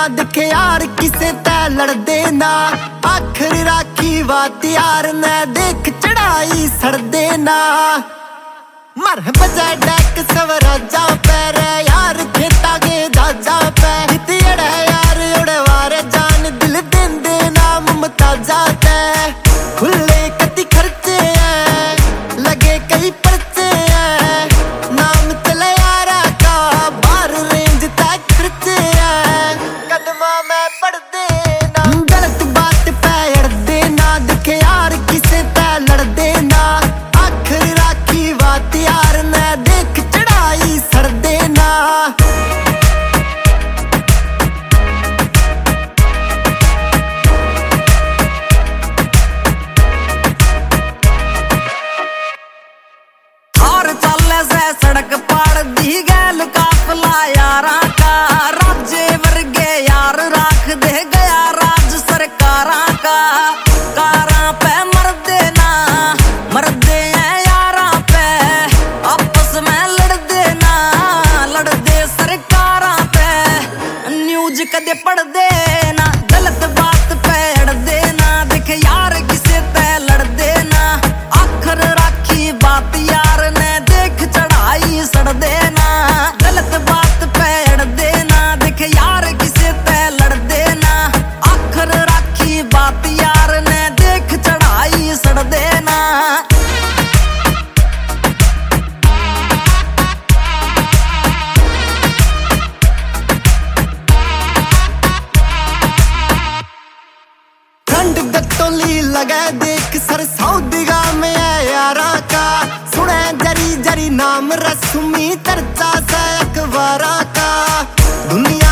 दिखे यार किसे ते लड़दे ना। आखिर राखी बात यार ने देख चढ़ाई सड़दे ना। मर बजा डैक स्वराजा पैर यार खेता के जाजा पे हितड़ा यार उड़े वारे जान दिल देंदे ना मुमताजा ते। खुले कति खर्चे हैं लगे कई पर्चे हैं नाम चले यारा का बार रेंज तक खर्चे हैं कदमा में पड़ देना। गलत बात पे अड़ देना दिखे यार किसे ते लड़ देना। आखिर राखी बात यार ने देख चढ़ाई सड़ देना। और चले से सड़क पाड़ दी गैल काफला यारा का। राज्य वर्गे यार राख दे गया राज सरकारा का। कारा पे मर देना मर दे यारा पे आपस में लड़ देना लड़ दे सरकारा पे। न्यूज कदे पढ़ देना गलत बात पे अड़ देना देख यार किसे ते लड़ देना। आखिर राखी बात यार ने देख चढ़ाई सड़ देना। गलत बात पे अड़ देना देख यार किसे ते लड़ देना। आखिर राखी बात यार ने देख चढ़ाई सड़ देना। ठंड गत्तोली लगे देख सर सऊदीगा में है यारा का। सुने जरी जरी नाम रस्मी चर्चा से अखबारा का। दुनिया